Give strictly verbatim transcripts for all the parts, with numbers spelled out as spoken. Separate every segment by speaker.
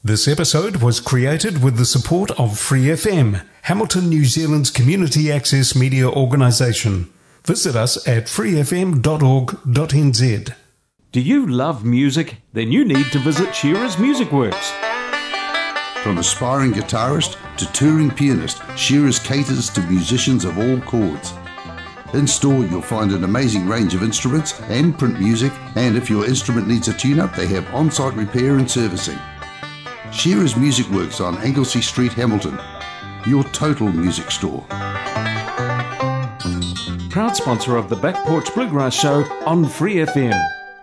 Speaker 1: This episode was created with the support of Free F M, Hamilton, New Zealand's community access media organisation. Visit us at free f m dot org dot n z.
Speaker 2: Do you love music? Then you need to visit Shearer's Music Works.
Speaker 3: From aspiring guitarist to touring pianist, Shearer's caters to musicians of all chords. In store, you'll find an amazing range of instruments and print music, and if your instrument needs a tune-up, they have on-site repair and servicing. Shearer's Music Works on Anglesey Street, Hamilton, your total music store.
Speaker 2: Proud sponsor of the Back Porch Bluegrass Show on Free F M.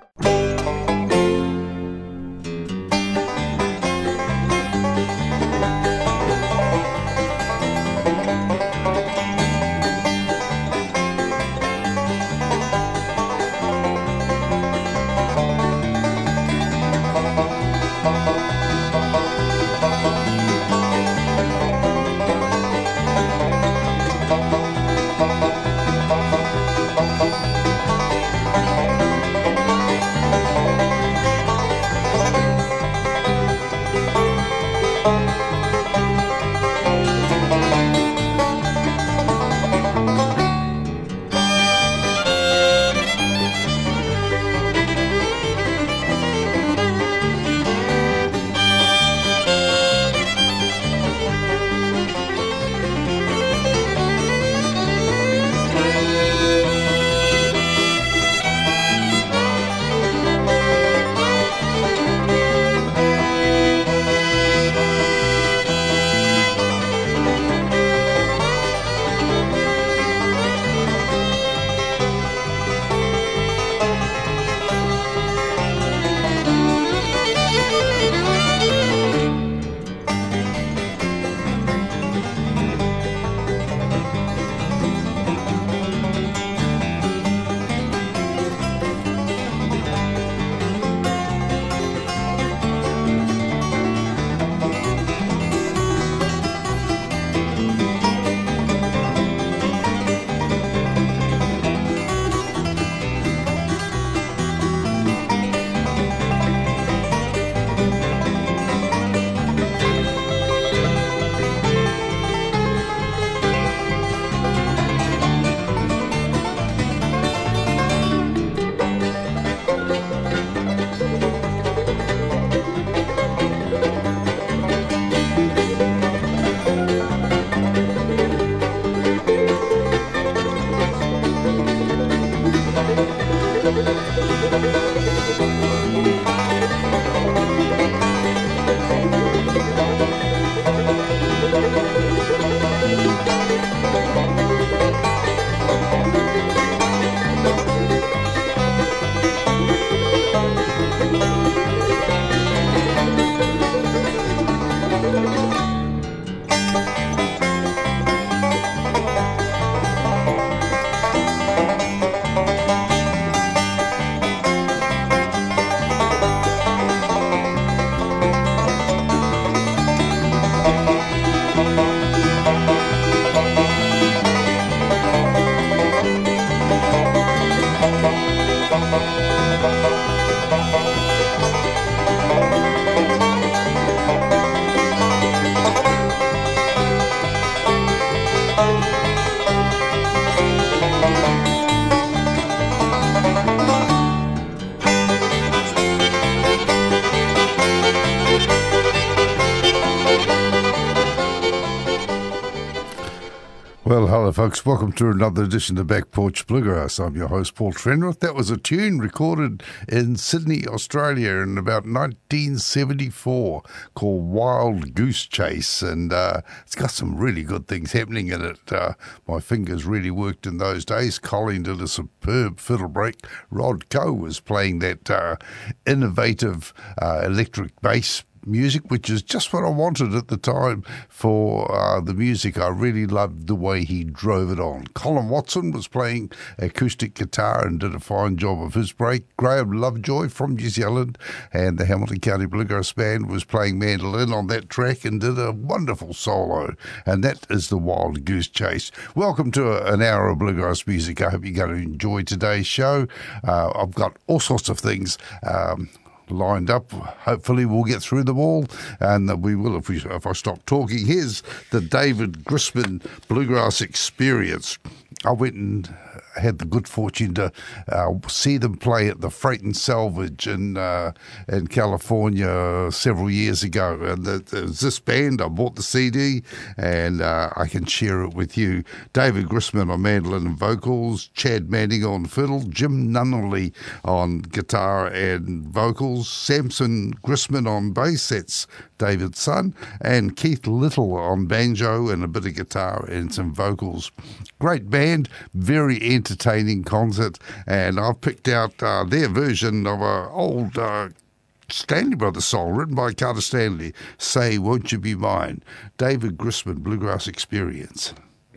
Speaker 3: Well, hello folks, welcome to another edition of Back Porch Bluegrass. I'm your host, Paul Trenroth. That was a tune recorded in Sydney, Australia in about nineteen seventy-four called Wild Goose Chase, and uh, it's got some really good things happening in it. Uh, my fingers really worked in those days. Colleen did a superb fiddle break. Rod Coe was playing that uh, innovative uh, electric bass music, which is just what I wanted at the time for uh, the music. I really loved the way he drove it on. Colin Watson was playing acoustic guitar and did a fine job of his break. Graham Lovejoy from New Zealand and the Hamilton County Bluegrass Band was playing mandolin on that track and did a wonderful solo. And that is the Wild Goose Chase. Welcome to a, an hour of bluegrass music. I hope you're going to enjoy today's show. Uh, I've got all sorts of things. Um, lined up. Hopefully we'll get through them all, and we will if we if I stop talking. Here's the David Grisman Bluegrass Experience. I went and had the good fortune to uh, see them play at the Freight and Salvage in uh, in California several years ago. And the, there's this band. I bought the C D, and uh, I can share it with you. David Grisman on mandolin and vocals, Chad Manning on fiddle, Jim Nunnally on guitar and vocals, Samson Grisman on bass, that's David's son, and Keith Little on banjo and a bit of guitar and some vocals. Great band, very entertaining concert, and I've picked out uh, their version of an old uh, Stanley Brothers song written by Carter Stanley, Say Won't You Be Mine. David Grisman Bluegrass Experience.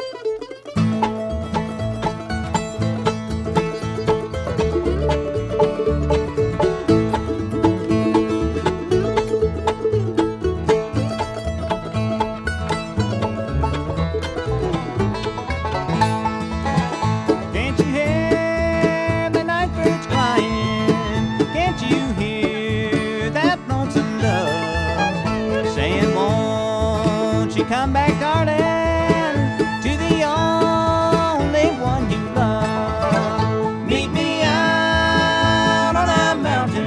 Speaker 4: Come back, darling, to the only one you love. Meet me out on a mountain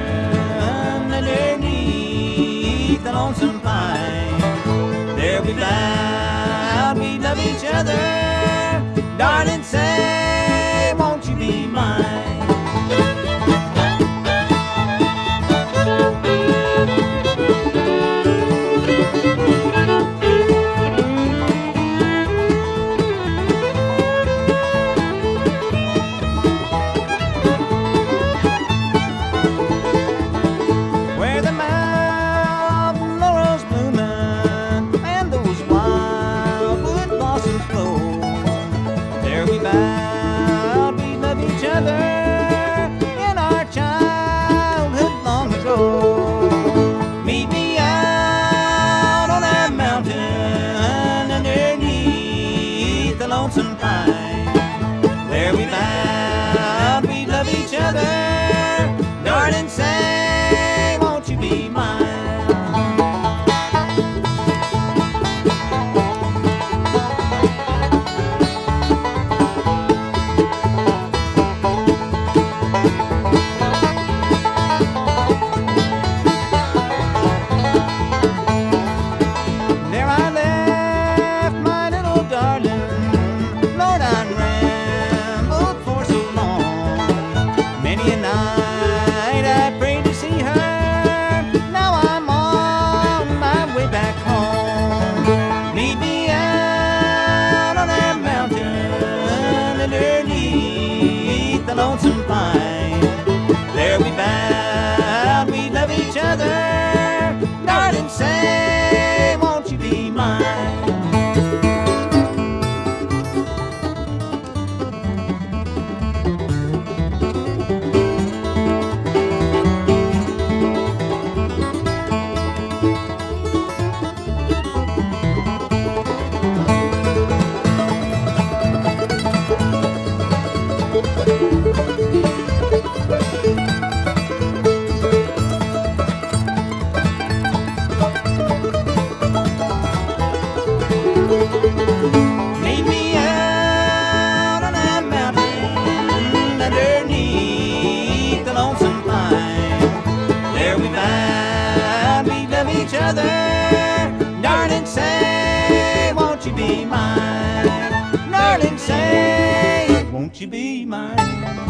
Speaker 4: underneath the lonesome pine. There we vowed we love each other. Darling, say, won't you be mine? In our childhood long ago. Meet me out on that mountain underneath the lonesome pine. There we vowed we'd love each other. Darling, say, won't you be mine? Lonesome pine. There we vowed we'd love each other. Darling, say, won't you be mine? Darling, say, won't you be mine? Darling, say, won't you be mine?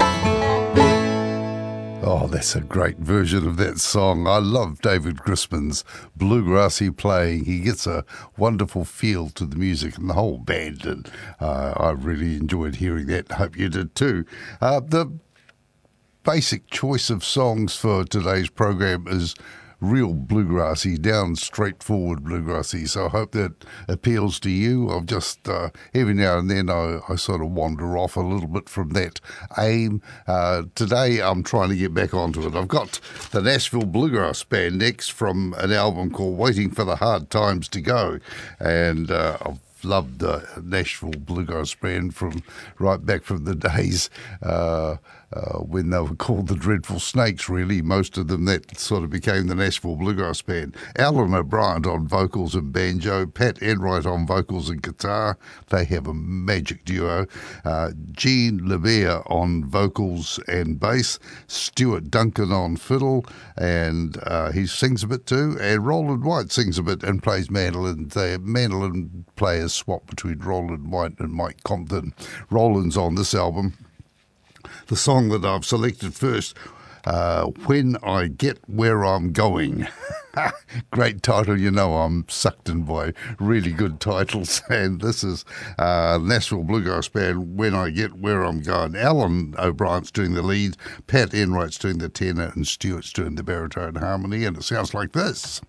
Speaker 3: Oh, that's a great version of that song. I love David Grisman's bluegrassy playing. He gets a wonderful feel to the music and the whole band, and uh, I really enjoyed hearing that. Hope you did too. Uh, the basic choice of songs for today's program is real bluegrassy, down straightforward bluegrassy. So I hope that appeals to you. I've just, uh, every now and then I, I sort of wander off a little bit from that aim. Uh, today I'm trying to get back onto it. I've got the Nashville Bluegrass Band next from an album called Waiting for the Hard Times to Go. And uh, I've loved the Nashville Bluegrass Band from right back from the days uh, uh, when they were called the Dreadful Snakes, really. Most of them, that sort of became the Nashville Bluegrass Band. Alan O'Brien on vocals and banjo, Pat Enright on vocals and guitar. They have a magic duo. Uh, Gene LeBear on vocals and bass, Stuart Duncan on fiddle, and uh, he sings a bit too, and Roland White sings a bit and plays mandolin. The mandolin players swap between Roland White and Mike Compton. Roland's on this album. The song that I've selected first, uh, When I Get Where I'm Going. Great title, you know I'm sucked in by really good titles, and this is uh, Nashville Bluegrass Band, When I Get Where I'm Going. Alan O'Brien's doing the lead, Pat Enright's doing the tenor, and Stuart's doing the baritone harmony, and it sounds like this.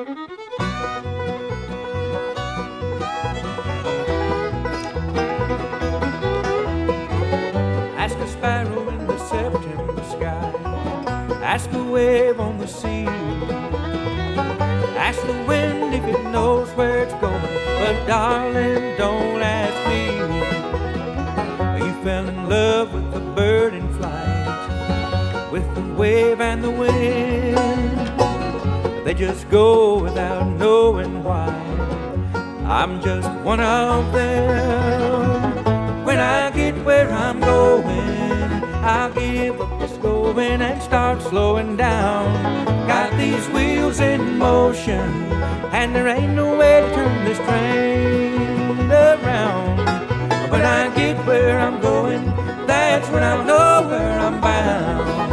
Speaker 4: Ask a sparrow in the September sky, ask a wave on the sea, ask the wind if it knows where it's going, but darling, don't ask me. You fell in love with the bird in flight, with the wave and the wind. They just go without knowing why. I'm just one of them. When I get where I'm going, I'll give up this going and start slowing down. Got these wheels in motion, and there ain't no way to turn this train around. When I get where I'm going, that's when I know where I'm bound.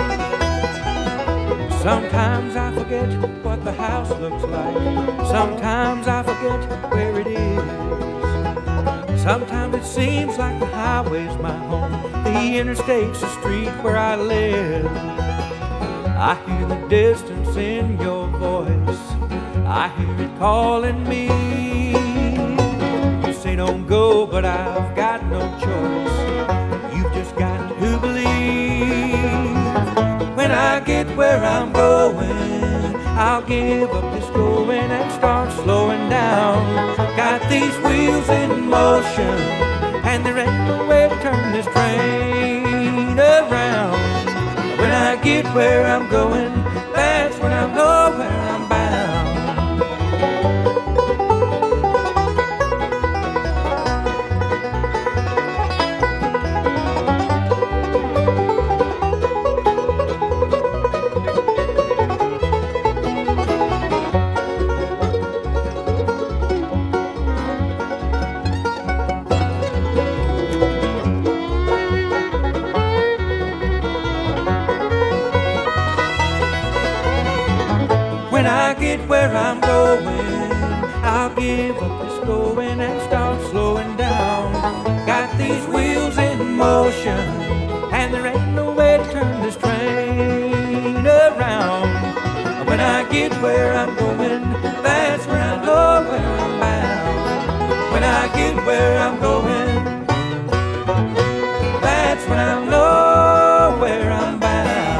Speaker 4: Sometimes I forget what the house looks like. Sometimes I forget where it is. Sometimes it seems like the highway's my home, the interstate's the street where I live. I hear the distance in your voice, I hear it calling me. You say don't go, but I've got no choice. You've just got to believe. When I get where I'm going, I'll give up this going and start slowing down. Got these wheels in motion, and there ain't no way to turn this train around. When I get where I'm going, that's when I know where I'm bound. When I get where I'm going, I'll give up this going and start slowing down. Got these wheels in motion, and there ain't no way to turn this train around. When I get where I'm going, that's when I know where I'm bound. When I get where I'm going, that's when I know where I'm bound.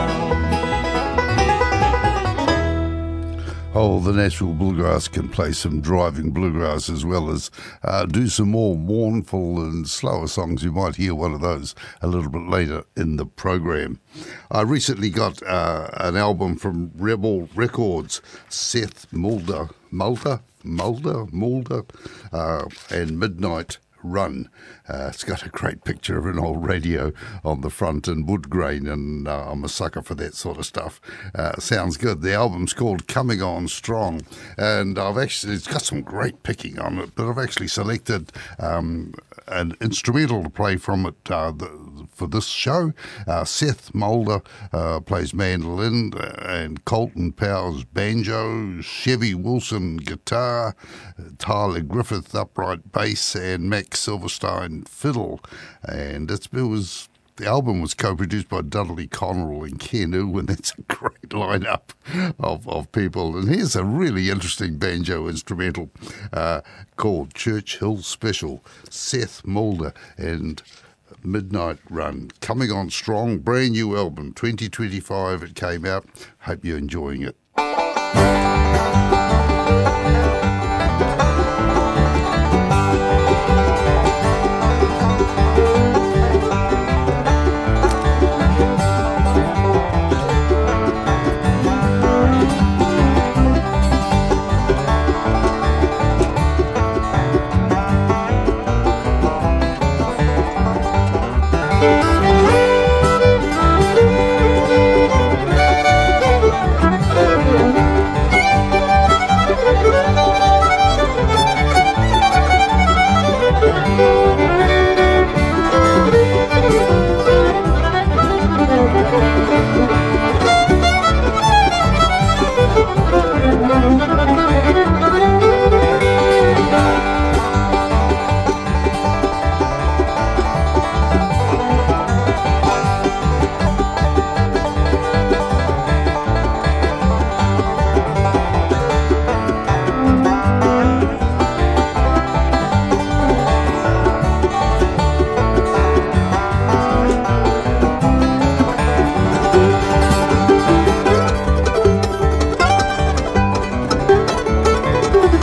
Speaker 3: Oh, the Nashville Bluegrass can play some driving bluegrass as well as uh, do some more mournful and slower songs. You might hear one of those a little bit later in the program. I recently got uh, an album from Rebel Records, Seth Mulder, Mulder, Mulder, Mulder, uh, and Midnight Run. Uh, it's got a great picture of an old radio on the front and wood grain, and uh, I'm a sucker for that sort of stuff. Uh, sounds good. The album's called Coming On Strong, and I've actually, it's got some great picking on it, but I've actually selected um, an instrumental to play from it uh, the, for this show. Uh, Seth Mulder uh, plays mandolin, and Colton Powers banjo, Chevy Wilson guitar, Tyler Griffith upright bass, and Max Silverstein fiddle. And it's, it was the album was co-produced by Dudley Connerall and Ken Ewan. That's a great lineup of, of people. And here's a really interesting banjo instrumental uh, called Churchill Special, Seth Mulder and Midnight Run. Coming On Strong, brand new album, twenty twenty-five it came out. Hope you're enjoying it.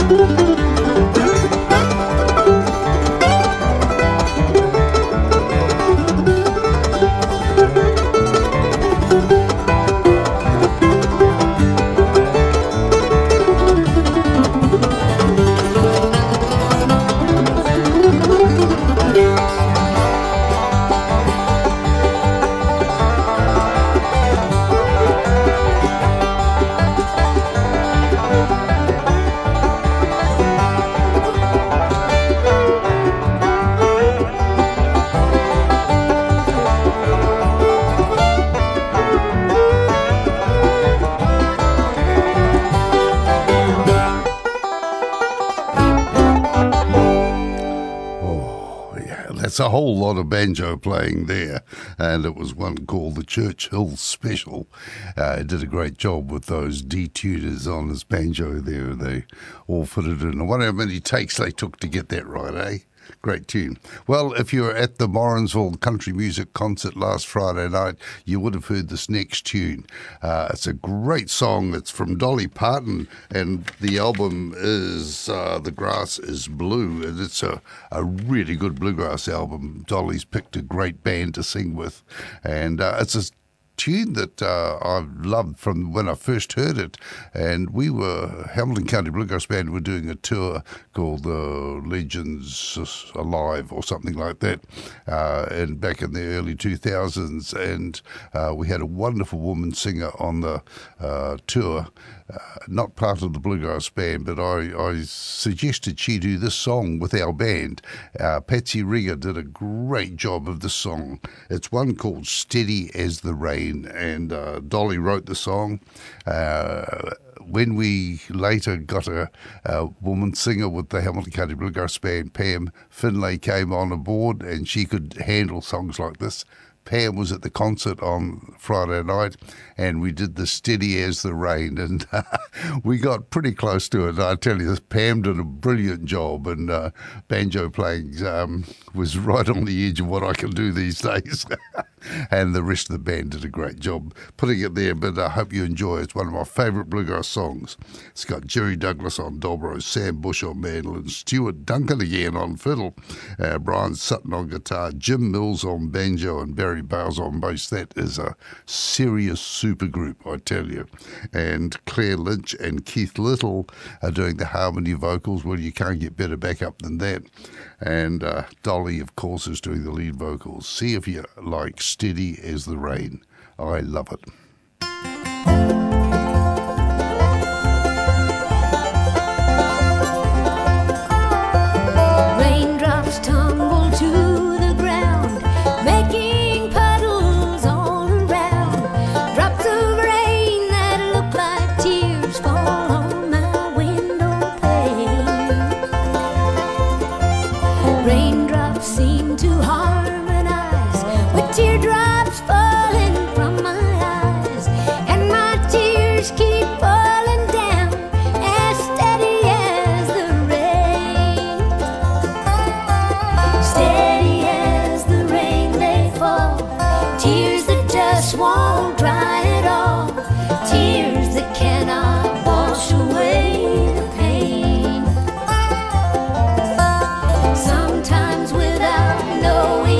Speaker 3: It's a whole lot of banjo playing there, and it was one called the Churchill Special. Uh, did a great job with those detuners on his banjo there. They all fitted in. I wonder how many takes they took to get that right, eh? Great tune. Well, if you were at the Morrinsville Country Music Concert last Friday night, you would have heard this next tune. Uh, it's a great song. It's from Dolly Parton, and the album is uh, The Grass is Blue, and it's a, a really good bluegrass album. Dolly's picked a great band to sing with, and uh, it's a tune that uh, I've loved from when I first heard it. And we were, Hamilton County Bluegrass Band were doing a tour called the uh, Legends Alive or something like that, uh, and back in the early two thousands. And uh, we had a wonderful woman singer on the uh, tour, uh, not part of the Bluegrass Band, but I, I suggested she do this song with our band. Uh, Patsy Rigger did a great job of the song. It's one called Steady as the Rain. And uh, Dolly wrote the song. Uh, when we later got a, a woman singer with the Hamilton County Bluegrass Band, Pam Finlay came on aboard, and she could handle songs like this. Pam was at the concert on Friday night, and we did the Steady as the Rain, and uh, we got pretty close to it. I tell you, this Pam did a brilliant job, and uh, banjo playing um, was right on the edge of what I can do these days. And the rest of the band did a great job putting it there, but I hope you enjoy it. It's one of my favourite bluegrass songs. It's got Jerry Douglas on dobro, Sam Bush on mandolin, Stuart Duncan again on fiddle, uh, Brian Sutton on guitar, Jim Mills on banjo, and Barry Bowles on bass. That is a serious supergroup, I tell you. And Claire Lynch and Keith Little are doing the harmony vocals. Well, you can't get better backup than that. And uh, Dolly, of course, is doing the lead vocals. See if you like Steady as the Rain. I love it.
Speaker 5: Raindrops tumble to the ground, making puddles all around. Drops of rain that look like tears fall on my window pane. Raindrops seem to harmonize with teardrops falling from my eyes, and my tears keep falling down as steady as the rain. Steady as the rain they fall, tears that just won't dry at all, tears that cannot wash away the pain. Sometimes without knowing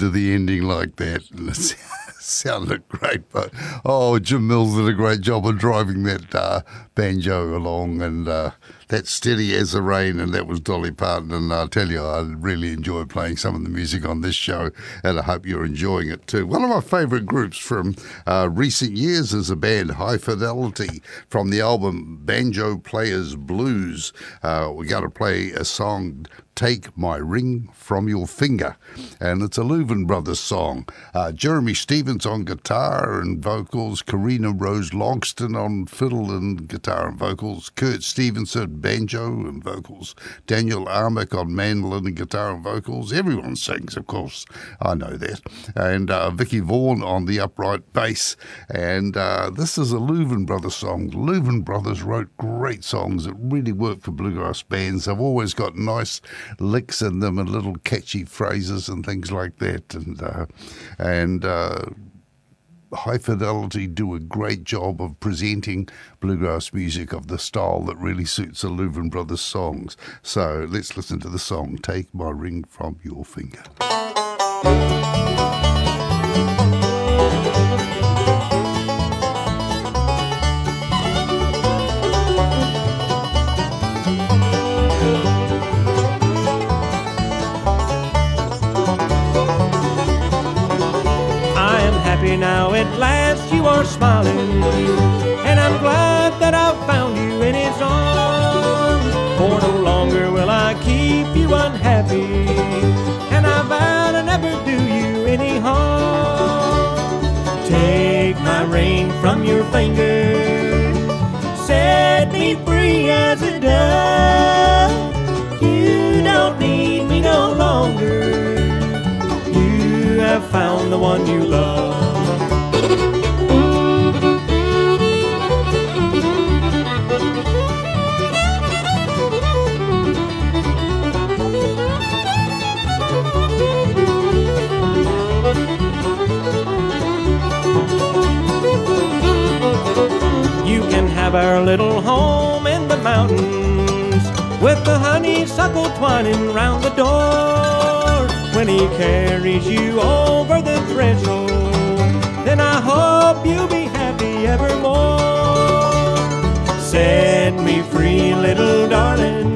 Speaker 3: into the ending like that. And it sounded great, but oh, Jim Mills did a great job of driving that uh, banjo along, and uh, that's Steady as the Rain, and that was Dolly Parton. And I tell you, I really enjoyed playing some of the music on this show, and I hope you're enjoying it too. One of my favourite groups from uh, recent years is a band, High Fidelity, from the album Banjo Players Blues. Uh, we're going to play a song, Take My Ring From Your Finger, and it's a Louvin Brothers song. Uh, Jeremy Stevens on guitar and vocals, Karina Rose Logston on fiddle and guitar and vocals, Kurt Stevenson banjo and vocals, Daniel Armick on mandolin and guitar and vocals. Everyone sings, of course, I know that. And uh, Vicky Vaughan on the upright bass. And uh, this is a Louvin Brothers song. The Louvin Brothers wrote great songs that really work for bluegrass bands. They've always got nice licks in them and little catchy phrases and things like that. And uh, and uh, High Fidelity do a great job of presenting bluegrass music of the style that really suits the Louvin Brothers songs. So let's listen to the song, Take My Ring From Your Finger.
Speaker 4: Now at last you are smiling, and I'm glad that I've found you in his arms. For no longer will I keep you unhappy, and I vow to never do you any harm. Take my ring from your finger, set me free as a dove. You don't need me no longer, you have found the one you love. Our little home in the mountains, with the honeysuckle twining round the door. When he carries you over the threshold, then I hope you'll be happy evermore. Set me free, little darling,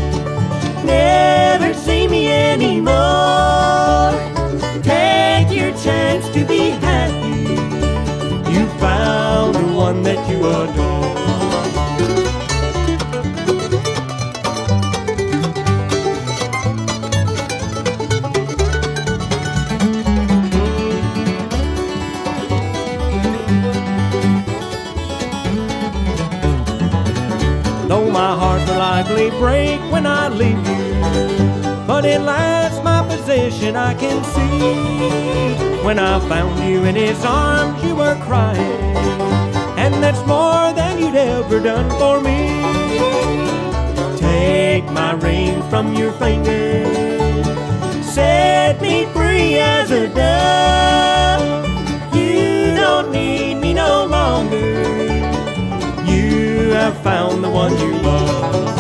Speaker 4: never see me anymore. Take your chance to be happy, you found the one that you adore. Though my heart will likely break when I leave you, but at last my position I can see. When I found you in his arms you were crying, and that's more than you'd ever done for me. Take my ring from your finger, set me free as a dove. You don't need me no longer, you have found the one you love.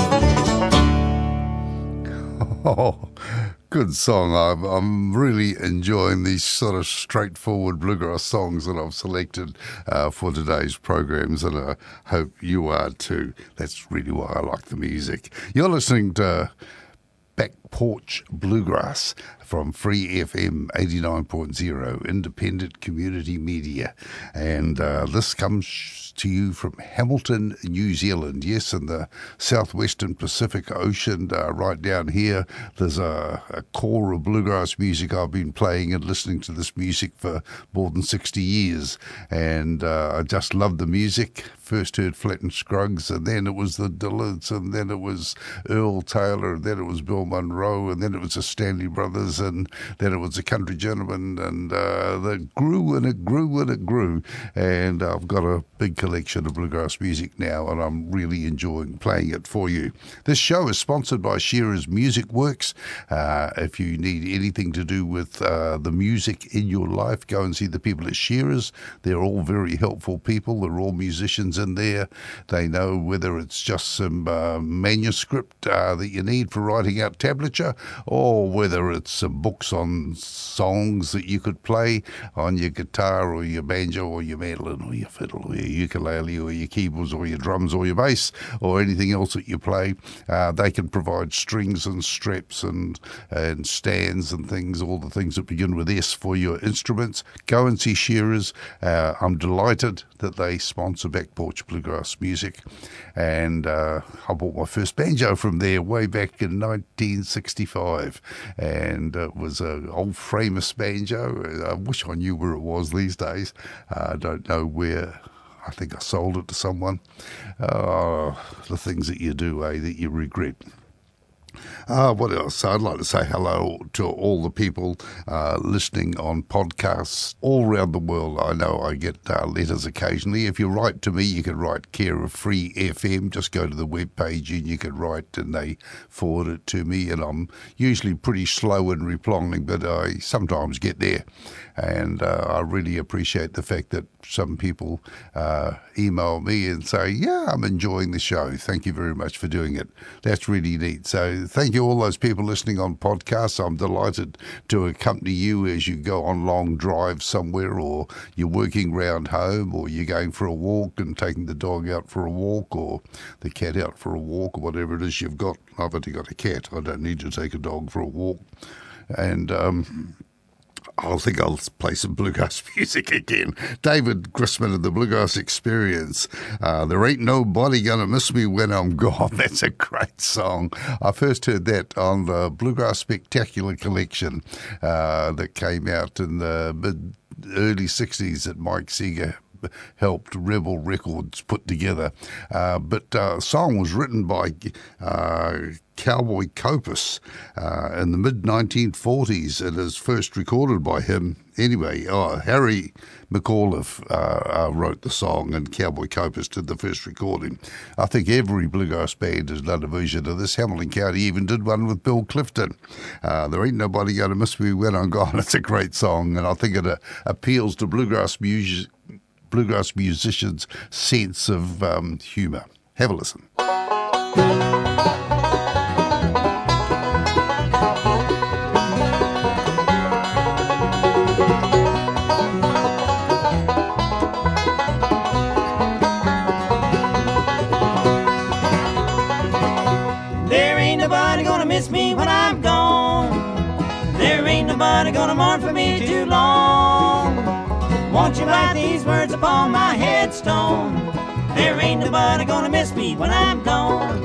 Speaker 3: Oh, good song. I'm, I'm really enjoying these sort of straightforward bluegrass songs that I've selected uh, for today's programs, and I hope you are too. That's really why I like the music. You're listening to Back Porch Bluegrass from Free F M eighty-nine point zero, independent community media. And uh, this comes to you from Hamilton, New Zealand. Yes, in the southwestern Pacific Ocean, uh, right down here, there's a, a core of bluegrass music. I've been playing and listening to this music for more than sixty years, and uh, I just love the music. First heard Flatt Scruggs, and then it was the Dillards, and then it was Earl Taylor, and then it was Bill Monroe, and then it was the Stanley Brothers, and then it was the Country Gentlemen, and uh, it grew and it grew and it grew. And I've got a big collection of bluegrass music now, and I'm really enjoying playing it for you. This show is sponsored by Shearer's Music Works. Uh, if you need anything to do with uh, the music in your life, go and see the people at Shearer's. They're all very helpful people. They're all musicians tunes in there. They know whether it's just some uh, manuscript uh, that you need for writing out tablature, or whether it's some books on songs that you could play on your guitar or your banjo or your mandolin or your fiddle or your ukulele or your keyboards or your drums or your bass or anything else that you play. Uh, they can provide strings and straps and, and stands and things, all the things that begin with S for your instruments. Go and see Shearers. Uh, I'm delighted that they sponsor Back Porch Bluegrass Music. And uh, I bought my first banjo from there way back in nineteen sixty-five. And it was an old Framus banjo. I wish I knew where it was these days. Uh, I don't know where. I think I sold it to someone. Uh, the things that you do, eh, that you regret. Uh, what else? I'd like to say hello to all the people uh, listening on podcasts all around the world. I know I get uh, letters occasionally. If you write to me, you can write care of Free F M. Just go to the web page and you can write and they forward it to me. And I'm usually pretty slow in replying, but I sometimes get there. And uh, I really appreciate the fact that some people uh, email me and say, yeah, I'm enjoying the show. Thank you very much for doing it. That's really neat. So thank you all those people listening on podcasts. I'm delighted to accompany you as you go on long drives somewhere, or you're working round home, or you're going for a walk and taking the dog out for a walk, or the cat out for a walk, or whatever it is you've got. I've only got a cat. I don't need to take a dog for a walk. And um I think I'll play some bluegrass music again. David Grisman and the Bluegrass Experience. Uh, there ain't nobody gonna miss me when I'm gone. That's a great song. I first heard that on the Bluegrass Spectacular collection uh, that came out in the mid early sixties that Mike Seeger helped Rebel Records put together. Uh, but uh, the song was written by uh, Cowboy Copas uh, in the mid nineteen forties and is first recorded by him. Anyway, oh, Harry McAuliffe uh, uh, wrote the song and Cowboy Copas did the first recording. I think every bluegrass band has done a version of this. Hamilton County even did one with Bill Clifton. Uh, there ain't nobody going to miss me when I'm gone. It's a great song, and I think it uh, appeals to bluegrass music. bluegrass musicians' sense of um, humour. Have a listen.
Speaker 4: There ain't nobody gonna miss me when I'm gone. There ain't nobody gonna mourn for me too long. Won't you write these words upon my headstone? There ain't nobody gonna miss me when I'm gone.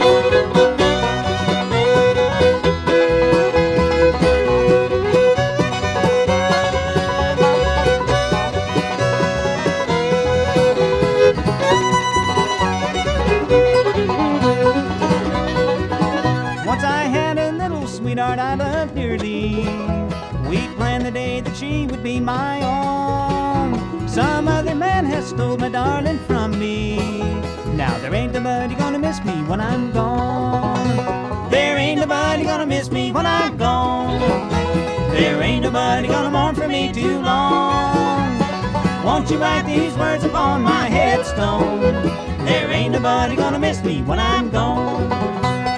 Speaker 4: Once I had a little sweetheart I loved dearly. We planned the day that she would be my own. Some other man has stole my darling from me. Now there ain't nobody gonna miss me when I'm gone. There ain't nobody gonna miss me when I'm gone. There ain't nobody gonna mourn for me too long. Won't you write these words upon my headstone? There ain't nobody gonna miss me when I'm gone.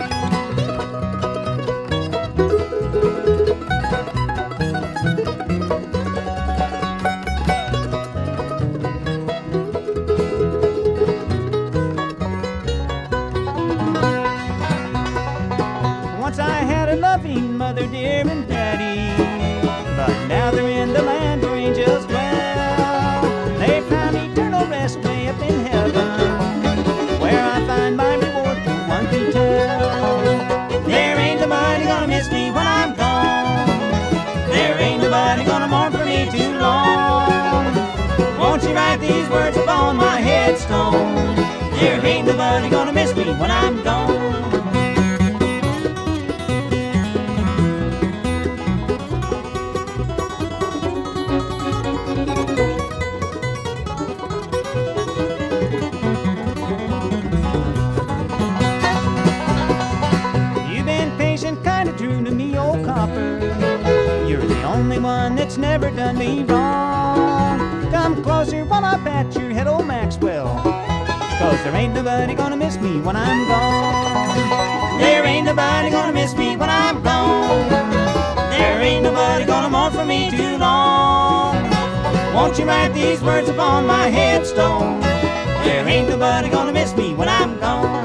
Speaker 4: Mother dear and daddy, but now they're in the land where angels dwell. They found eternal rest way up in heaven, where I find my reward for one can tell. There ain't nobody gonna miss me when I'm gone. There ain't nobody gonna mourn for me too long. Won't you write these words upon my headstone? There ain't nobody gonna miss me when I'm gone. One that's never done me wrong. Come closer while I pat your head, old Maxwell.
Speaker 6: 'cause there ain't nobody gonna miss me when I'm gone. There ain't nobody gonna miss me when I'm gone. There ain't nobody gonna mourn for me too long. Won't you write these words upon my headstone? There ain't nobody gonna miss me when I'm gone.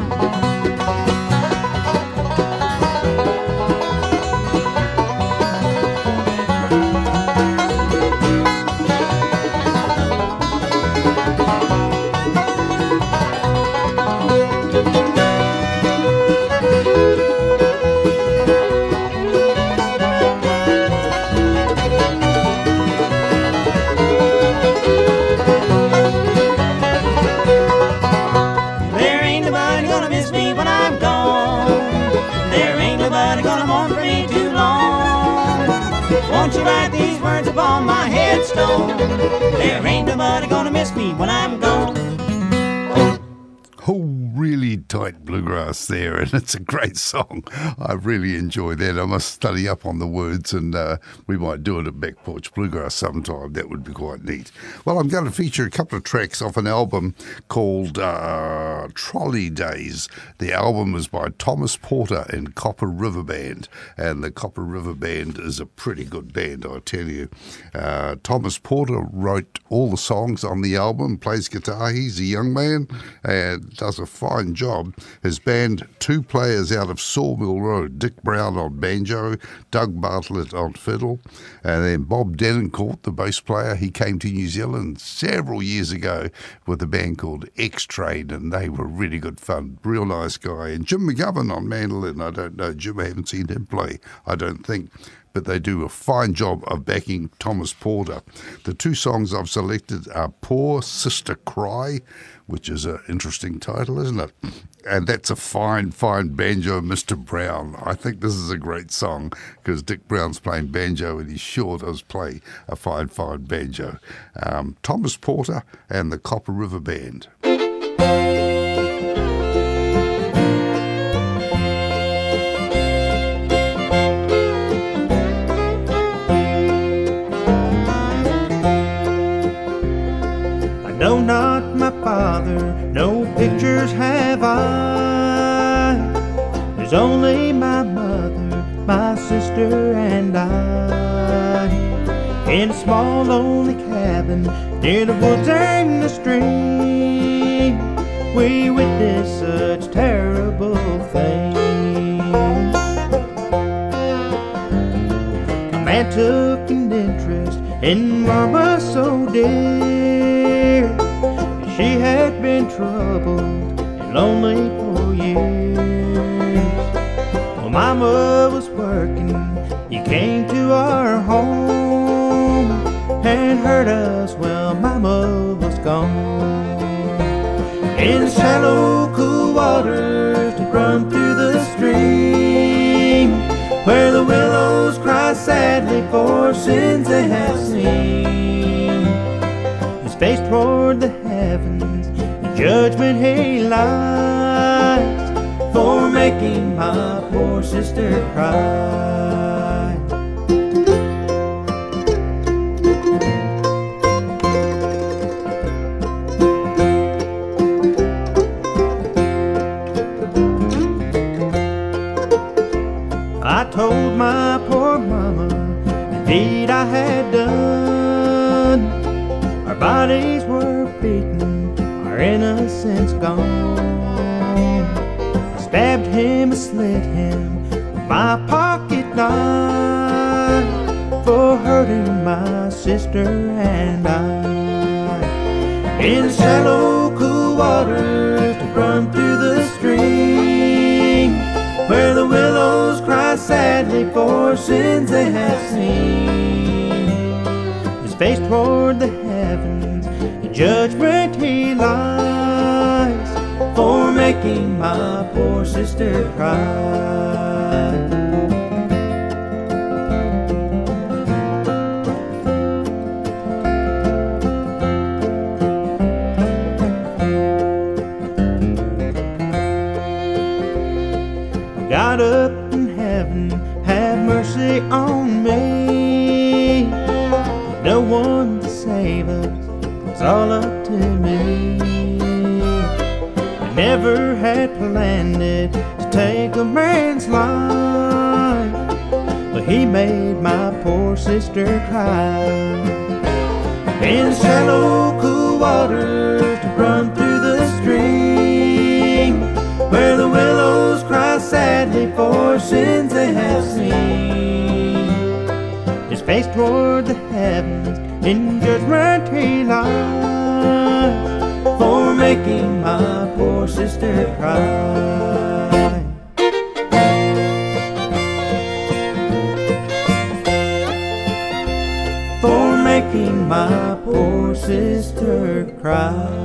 Speaker 6: Won't you write these words upon my headstone? There ain't nobody gonna miss me when I'm gone.
Speaker 3: Oh, really tight bluegrass there, and it's a great song. I really enjoy that. I must study up on the words, and uh, we might do it at Back Porch Bluegrass sometime. That would be quite neat. Well, I'm going to feature a couple of tracks off an album called uh, Trolley Days. The album was by Thomas Porter and Copper River Band, and the Copper River Band is a pretty good band, I tell you. Uh, Thomas Porter wrote all the songs on the album, plays guitar. He's a young man and does a fine job. His band, two players out of Sawmill Road, Dick Brown on banjo, Doug Bartlett on fiddle, and then Bob Denoncourt, the bass player. He came to New Zealand several years ago with a band called X-Trade, and they were really good fun. Real nice guy. And Jim McGovern on mandolin. I don't know, Jim, I haven't seen him play, I don't think. But they do a fine job of backing Thomas Porter. The two songs I've selected are Poor Sister Cry, which is an interesting title, isn't it? And that's a fine, fine banjo, Mister Brown. I think this is a great song because Dick Brown's playing banjo and he sure does play a fine, fine banjo. Um, Thomas Porter and the Copper River Band.
Speaker 4: No, not my father, no pictures have I. There's only my mother, my sister, and I. In a small lonely cabin near the woods and the stream, we witnessed such terrible things. A man took an interest in Mama so dear. She had been troubled and lonely for years. While Mama was working, he came to our home and heard us while Mama was gone. In the shallow, cool waters that run through the stream, where the willows cry sadly for sins they have seen, his face toward the heavens, in judgment he lies, for making my poor sister cry. I told my poor mama the deed I had done. Our bodies were beaten, our innocence gone. I stabbed him and slit him with my pocket knife, for hurting my sister and I. In the shallow, cool waters that run through the stream, where the willows cry sadly for sins they have seen, his face toward the heavens, in judgment he lies, for making my poor sister cry. God up in heaven, have mercy on me. With no one to save us, it's all up to me.
Speaker 6: never had planned it to take a man's life, but he made my poor sister cry. In shallow, cool waters to run through the stream, where the willows cry sadly for sins they have seen. His face toward the heavens in judgment he lies, for making my poor sister cry. For making my poor sister cry.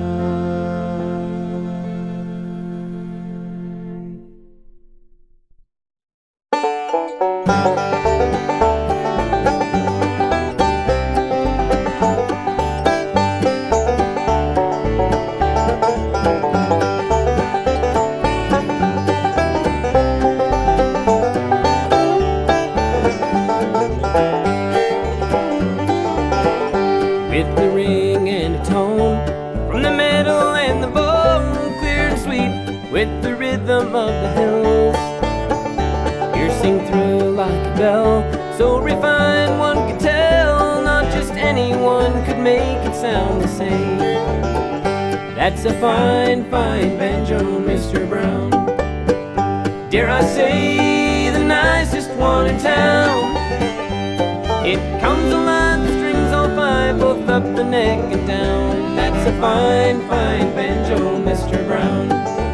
Speaker 4: That's a fine, fine banjo, Mister Brown. Dare I say, the nicest one in town. It comes alive, the strings all fine, both up the neck and down. That's a fine, fine banjo, Mister Brown.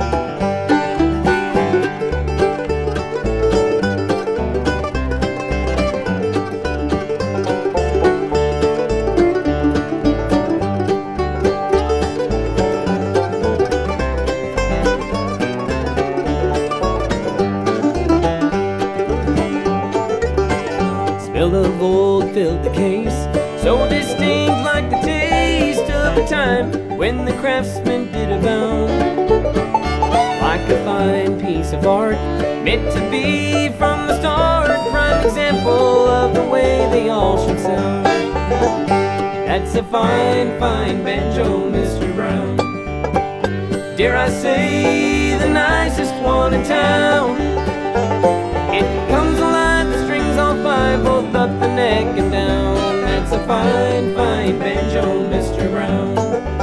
Speaker 4: Filled the case, so distinct like the taste of a time when the craftsman did abound. Like a fine piece of art, meant to be from the start, prime example of the way they all should sound. That's a fine, fine banjo, Mister Brown. Dare I say, the nicest one in town. It comes alive, the strings all fine, both up the neck and down. That's a fine, fine banjo, Mister Brown.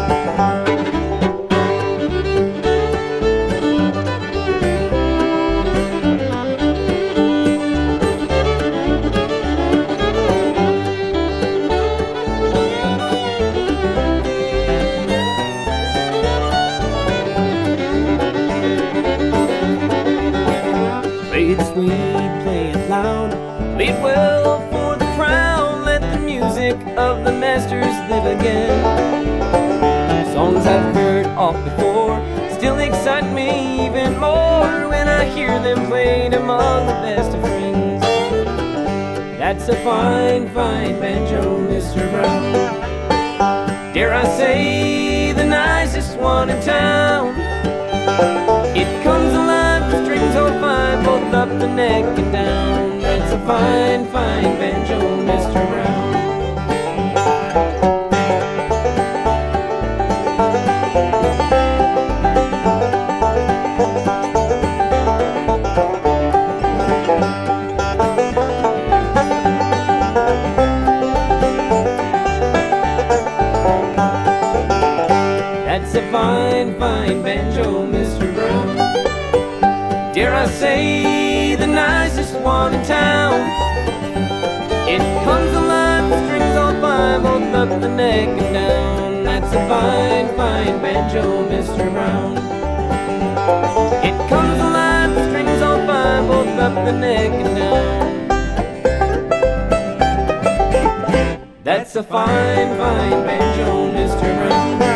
Speaker 4: Play it sweet, play it loud, play it well for the crowd. Let the music of the masters live again. Songs I've heard off before still excite me even more when I hear them played among the best of friends. That's a fine, fine banjo, Mister Brown. Dare I say, the nicest one in town. It comes alive, the strings all fine, both up the neck and down. That's a fine, fine banjo, Mister Brown. That's a fine, fine banjo, Mister Brown. Dare I say, the nicest one in town. It comes alive, the strings all fine, both up the neck and down. That's a fine, fine banjo, Mister Brown. It comes alive, the strings all fine, both up the neck and down. That's a fine, fine banjo, Mister Brown.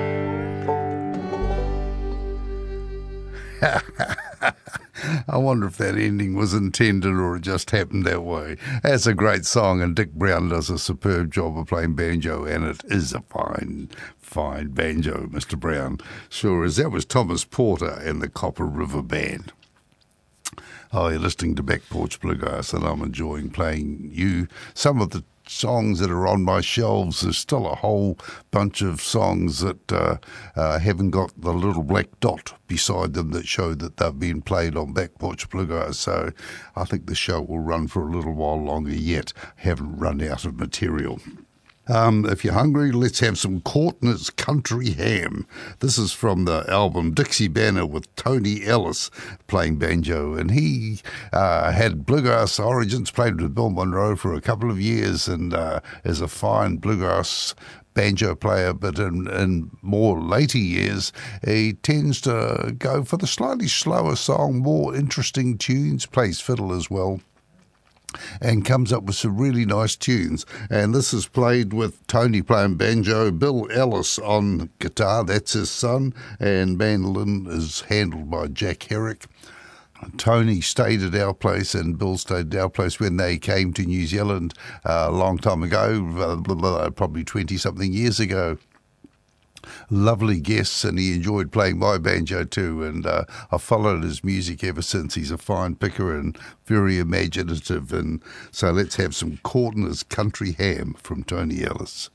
Speaker 3: I wonder if that ending was intended or it just happened that way. That's a great song, and Dick Brown does a superb job of playing banjo, and it is a fine, fine banjo, Mister Brown. Sure is. That was Thomas Porter and the Copper River Band. Oh, you're listening to Back Porch Bluegrass, and I'm enjoying playing you some of the songs that are on my shelves, there's still a whole bunch of songs that uh, uh, haven't got the little black dot beside them that show that they've been played on Back Porch Bluegrass. So I think the show will run for a little while longer yet. Haven't run out of material. Um, if you're hungry, let's have some Courtney's Country Ham. This is from the album Dixie Banner with Tony Ellis playing banjo. And he uh, had bluegrass origins, played with Bill Monroe for a couple of years, and uh, is a fine bluegrass banjo player, but in, in more later years, he tends to go for the slightly slower song, more interesting tunes, plays fiddle as well, and comes up with some really nice tunes. And this is played with Tony playing banjo, Bill Ellis on guitar, that's his son, and mandolin is handled by Jack Herrick. Tony stayed at our place and Bill stayed at our place when they came to New Zealand uh, a long time ago, uh, probably twenty-something years ago. Lovely guests, and he enjoyed playing my banjo too, and uh, I've followed his music ever since. He's a fine picker and very imaginative, and so let's have some Courtney's Country Ham from Tony Ellis.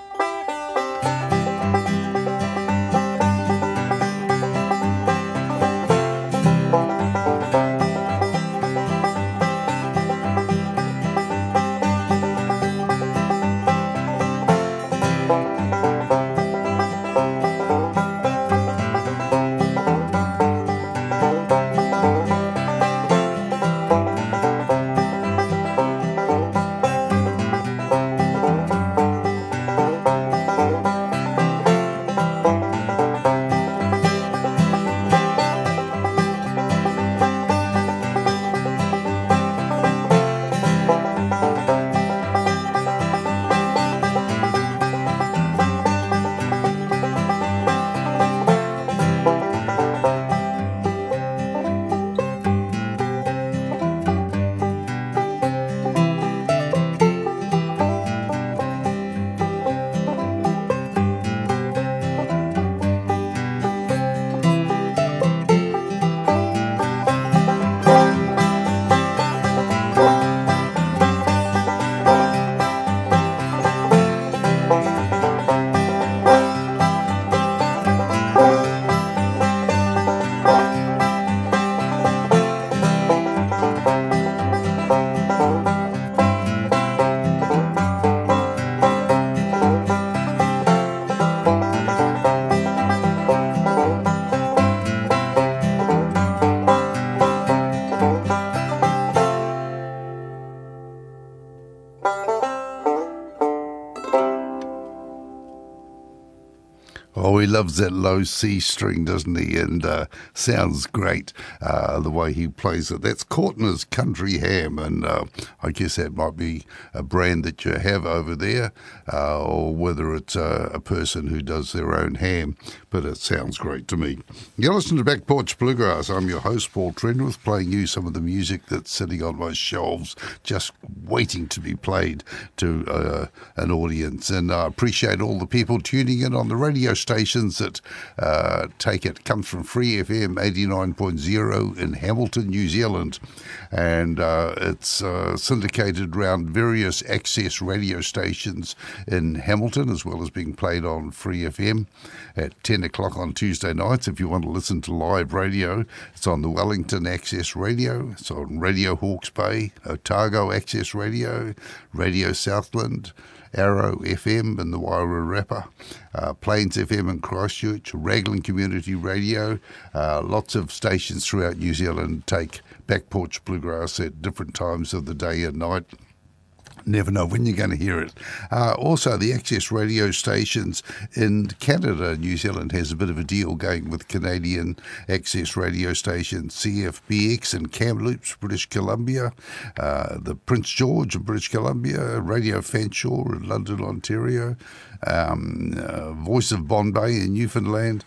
Speaker 3: Oh, he loves that low C string, doesn't he? And uh, sounds great, uh, the way he plays it. That's Courtney's Country Ham, and uh, I guess that might be a brand that you have over there, uh, or whether it's uh, a person who does their own ham, but it sounds great to me. You're listening to Back Porch Bluegrass. I'm your host, Paul Trenworth, playing you some of the music that's sitting on my shelves, just waiting to be played to uh, an audience. And I appreciate all the people tuning in on the radio stations that uh, take it. Comes from Free F M eighty-nine point oh in Hamilton, New Zealand, and uh, it's uh, syndicated around various access radio stations in Hamilton, as well as being played on Free F M at ten o'clock on Tuesday nights. If you want to listen to live radio, it's on the Wellington Access Radio, it's on Radio Hawke's Bay, Otago Access Radio, Radio Southland, Arrow F M in the Wairarapa, uh, Plains F M in Christchurch, Raglan Community Radio. Uh, lots of stations throughout New Zealand take Back Porch Bluegrass at different times of the day and night. Never know when you're going to hear it. Uh, also, the access radio stations in Canada. New Zealand has a bit of a deal going with Canadian access radio stations, C F B X in Kamloops, British Columbia, uh, the Prince George in British Columbia, Radio Fanshawe in London, Ontario, um, uh, Voice of Bombay in Newfoundland,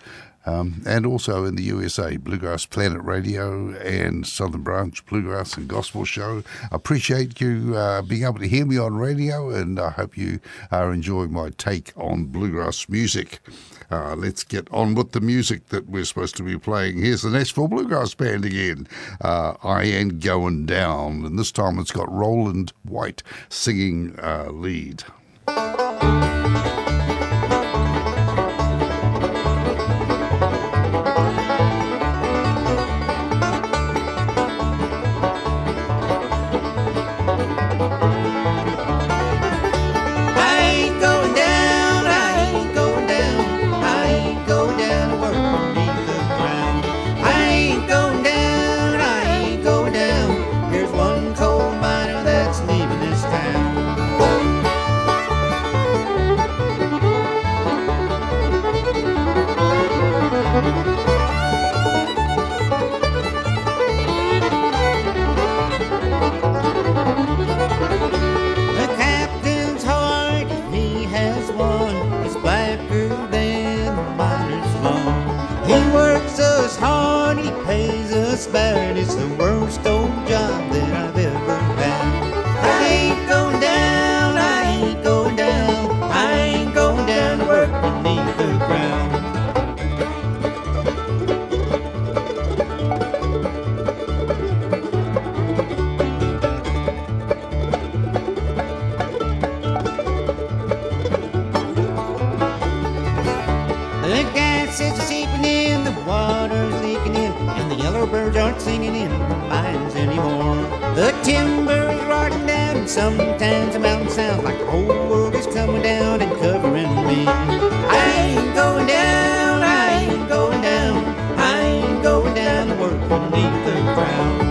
Speaker 3: Um, and also in the U S A, Bluegrass Planet Radio and Southern Branch Bluegrass and Gospel Show. I appreciate you uh, being able to hear me on radio, and I hope you are enjoying my take on bluegrass music. Uh, let's get on with the music that we're supposed to be playing. Here's the Nashville Bluegrass Band again. Uh, I Ain't Going Down. And this time it's got Roland White singing uh, lead.
Speaker 6: It's the worst old job that I've ever had. I ain't going down, I ain't going down, I ain't going down to work beneath the ground. The gas is seeping in, the water's leaking in, and the yellowbirds aren't singing in mines anymore. The timber is rotting down, and sometimes the mountain sounds like the whole world is coming down and covering me. I ain't going down, I ain't going down, I ain't going down to work beneath the ground.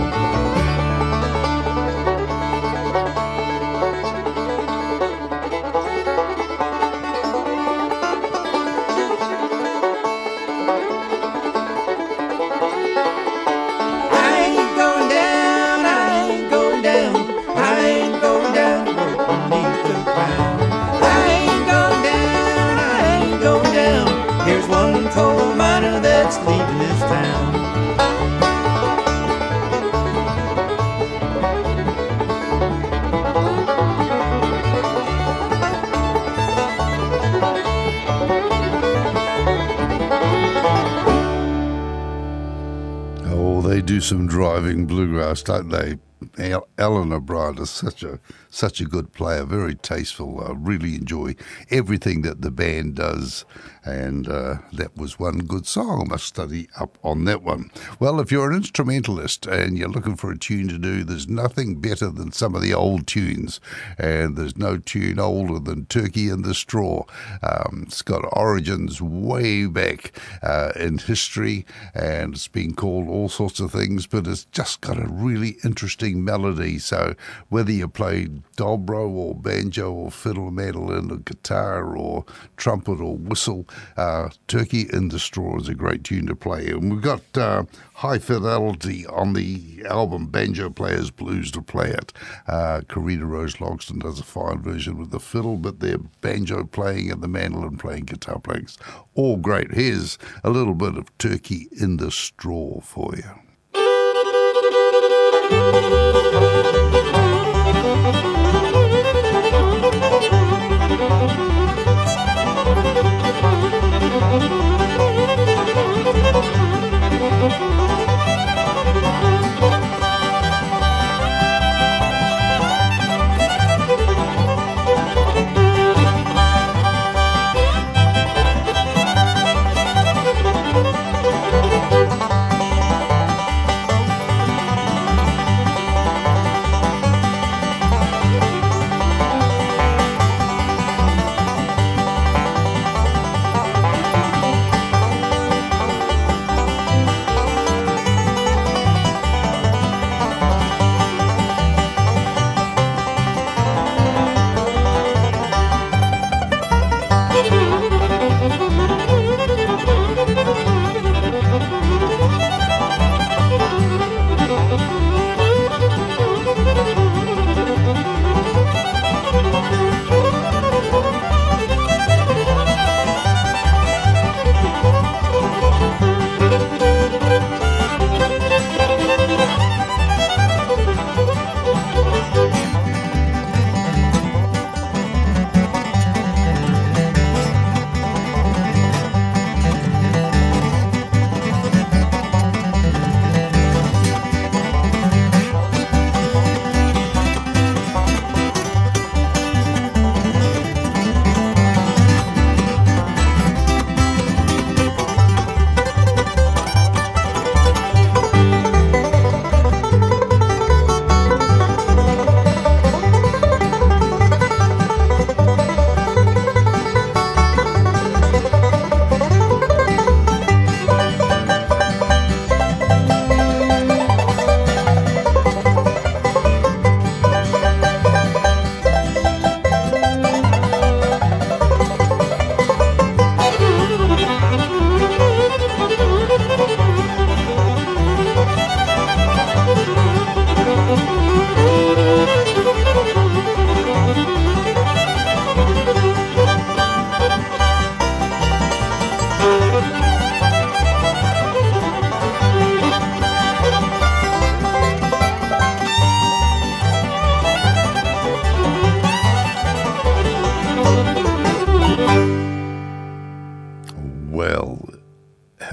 Speaker 6: Leaving this town.
Speaker 3: Oh, they do some driving bluegrass, don't they? Alan O'Brien is such a such a good player, very tasteful. I really enjoy everything that the band does, and uh, that was one good song. I must study up on that one. Well, if you're an instrumentalist and you're looking for a tune to do, there's nothing better than some of the old tunes, and there's no tune older than Turkey in the Straw. Um, it's got origins way back uh, in history, and it's been called all sorts of things, but it's just got a really interesting melody. So whether you play dobro or banjo or fiddle, mandolin or guitar or trumpet or whistle, uh, Turkey in the Straw is a great tune to play. And we've got uh, High Fidelity on the album Banjo Players Blues to play it. Uh, Karina Rose Logston does a fine version with the fiddle, but their banjo playing and the mandolin playing, guitar playing, all great. Here's a little bit of Turkey in the Straw for you.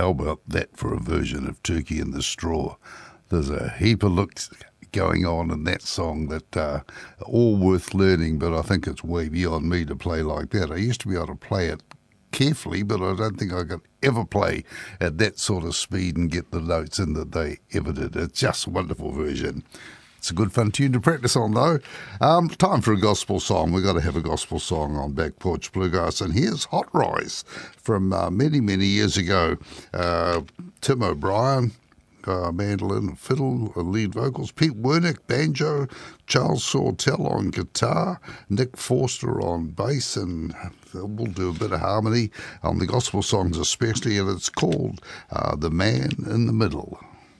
Speaker 3: how about that for a version of Turkey in the Straw? There's a heap of looks going on in that song that uh, are all worth learning, but I think it's way beyond me to play like that. I used to be able to play it carefully, but I don't think I could ever play at that sort of speed and get the notes in that they ever did. It's just a wonderful version. It's a good fun tune to practice on, though. Um, time for a gospel song. We've got to have a gospel song on Back Porch Bluegrass. And here's Hot Rise from uh, many, many years ago. Uh, Tim O'Brien, uh, mandolin, fiddle, lead vocals. Pete Wernick, banjo. Charles Sawtell on guitar. Nick Forster on bass. And we'll do a bit of harmony on the gospel songs especially. And it's called uh, The Man in the Middle.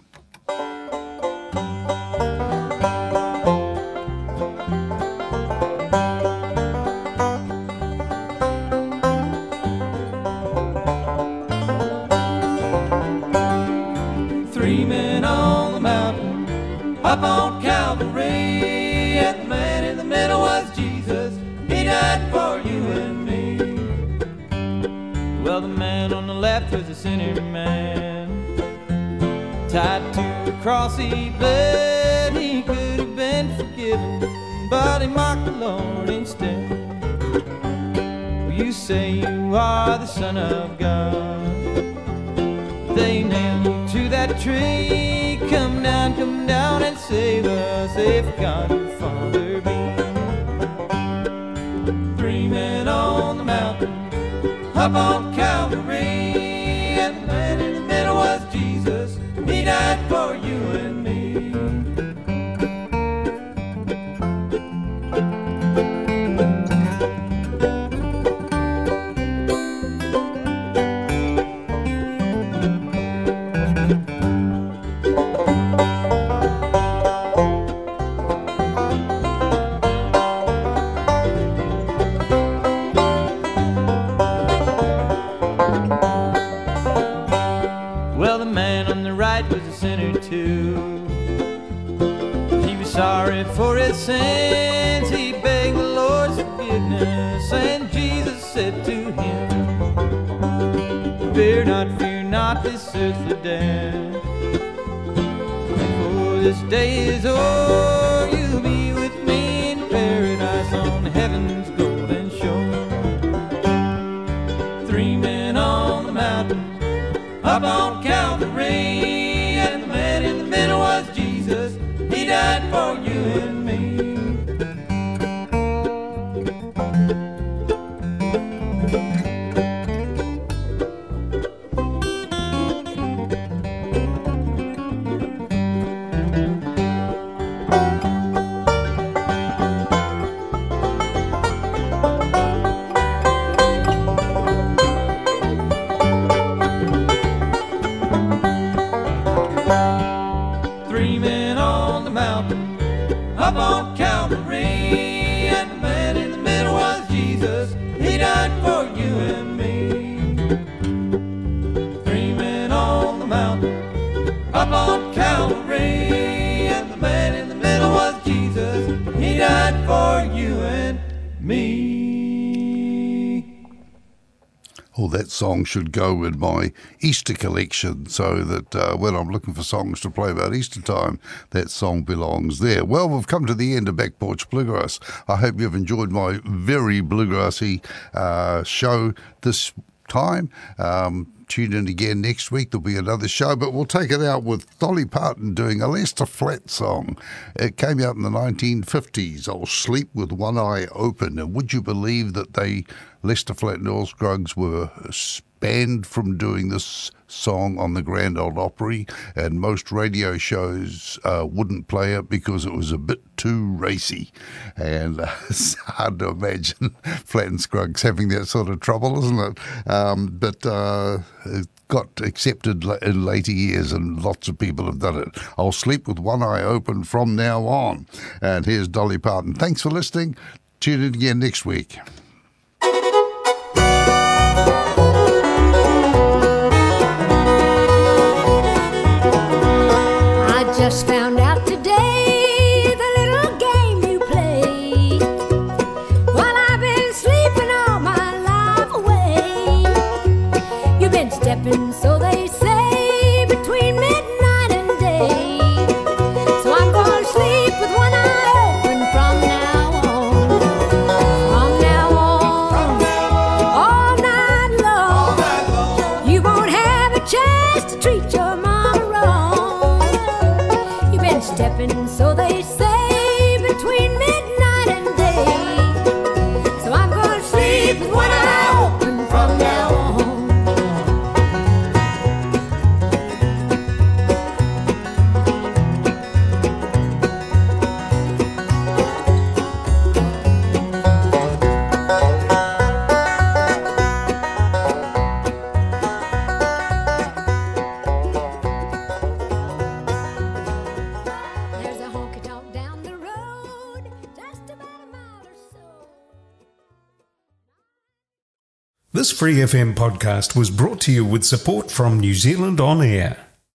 Speaker 4: Up on Calvary, and the man in the middle was Jesus. He died for you and me. Well, the man on the left was a sinner man, tied to a cross he bled. He could have been forgiven, but he mocked the Lord instead. Well, you say you are the Son of God. They nailed you to that tree. Come down, come down and save us if God your Father be. Three men on the mountain, up on Calvary, and the man in the middle was Jesus. He died for you and me. Sorry for his sins, he begged the Lord's forgiveness, and Jesus said to him, fear not, fear not this earthly death, for this day is o'er, you'll be with me in paradise on heaven's golden shore. Three men on the mountain, up on Calvary, and the man in the middle was Jesus. He died for you and me. Three men on the mountain, up on Calvary, and the man in the middle was Jesus. He died for you and me. Three men on the mountain, up on Calvary, and the man in the middle was Jesus. He died for you and me.
Speaker 3: Oh, that song should go in my Easter collection so that uh, when I'm looking for songs to play about Easter time, that song belongs there. Well, we've come to the end of Back Porch Bluegrass. I hope you've enjoyed my very bluegrassy uh, show this time. Um, tune in again next week. There'll be another show, but we'll take it out with Dolly Parton doing a Lester Flatt song. It came out in the nineteen fifties. I'll Sleep with One Eye Open. And would you believe that they, Lester Flatt and Earl Scruggs, were banned from doing this song on the Grand Ole Opry, and most radio shows uh, wouldn't play it because it was a bit too racy. And uh, it's hard to imagine Flatt and Scruggs having that sort of trouble, isn't it? Um, but uh, it got accepted in later years, and lots of people have done it. I'll Sleep with One Eye Open from now on. And here's Dolly Parton. Thanks for listening. Tune in again next week.
Speaker 5: Just found out today the little game you play while I've been sleeping all my life away. You've been stepping, so they say. used to treat your mama wrong. You've been stepping, so they say, between midnight and day. So I'm gonna sleep with one eye open from now on. There's a honky-tonk down the road, just about a mile or so.
Speaker 1: This Free F M podcast was brought to you with support from New Zealand On Air.